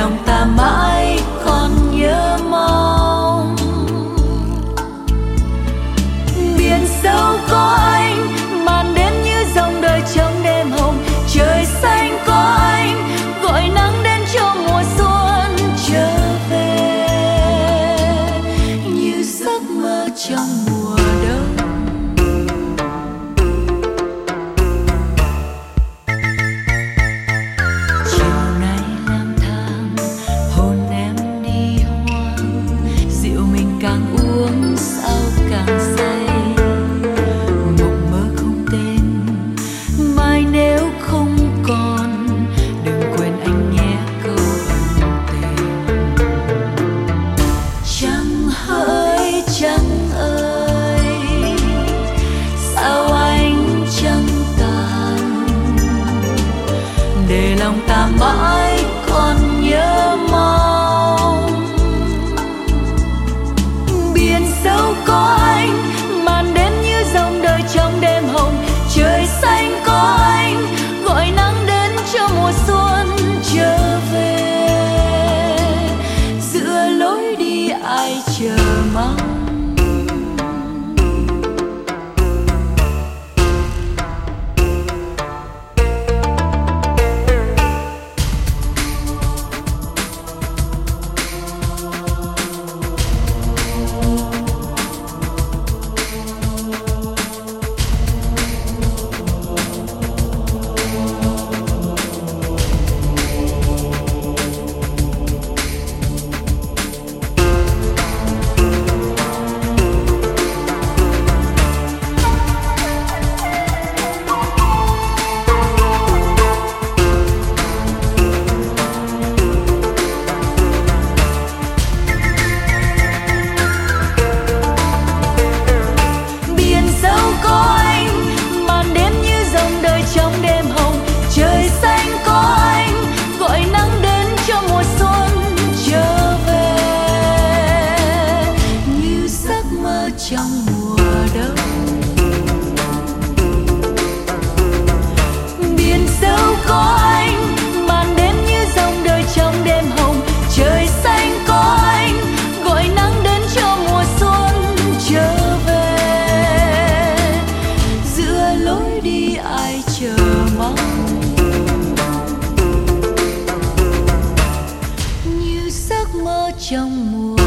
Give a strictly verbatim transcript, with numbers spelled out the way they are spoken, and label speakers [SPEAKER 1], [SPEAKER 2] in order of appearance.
[SPEAKER 1] lòng ta mãi còn nhớ mong. Biển sâu có anh, màn đêm như dòng đời trong đêm hồng. Trời xanh có anh, gọi nắng đến cho mùa xuân trở về, như giấc mơ trong mùa đông. Chiều nay lang thang hồn em đi hoang, rượu mình càng uống sao càng say. Mộng mơ không tên, mai nếu không còn, đừng quên anh nhé câu ân tình. Trăng hỡi trăng ơi, sao anh trăng tàn, để lòng ta mãi còn nhớ mong. Biển sâu có anh, màn đêm như dòng đời trong đêm hồng. Trời xanh có anh, gọi nắng đến cho mùa xuân trở về, giữa lối đi ai chờ mong. Biển sâu có anh, màn đêm như dòng đời trong đêm hồng. Trời xanh có anh, gọi nắng đến cho mùa xuân trở về, như giấc mơ trong mùa đông. Biển sâu có anh, màn đêm như dòng đời trong đêm hồng. Trời xanh có anh, gọi nắng đến cho mùa xuân trở về, giữa lối đi ai chờ mong. Như giấc mơ trong mùa